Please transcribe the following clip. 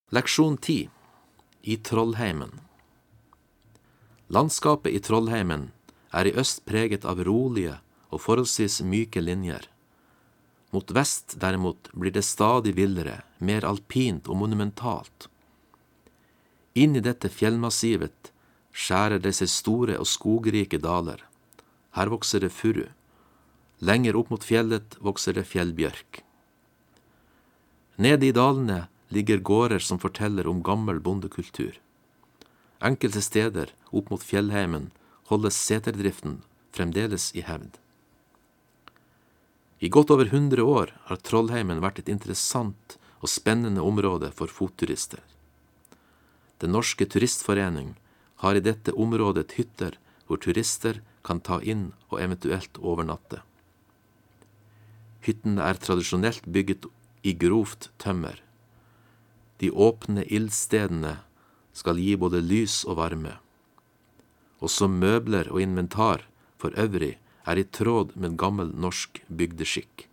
Leksjon 10. I Trollheimen. Landskapet i Trollheimen er i øst preget av rolige og forholdsvis myke linjer. Mot vest derimot blir det stadig villere, mer alpint og monumentalt. Inn i dette fjellmassivet skjærer det seg store og skogrike daler. Her vokser det furu. Lenger opp mot fjellet vokser det fjellbjørk. Nede i dalene ligger gårder som forteller om gammel bondekultur. Enkelte steder opp mot fjellheimen holdes seterdriften fremdeles i hevd. I godt over 100 år har Trollheimen vært et interessant og spennende område for fotturister. Den norske turistforening har i dette området hytter hvor turister kan ta inn og eventuelt overnatte. Hyttene er tradisjonelt bygget i grovt tømmer. De åpne ildstedene skal gi både lys og varme. Også møbler og inventar for øvrig er i tråd med gammel norsk bygdeskikk.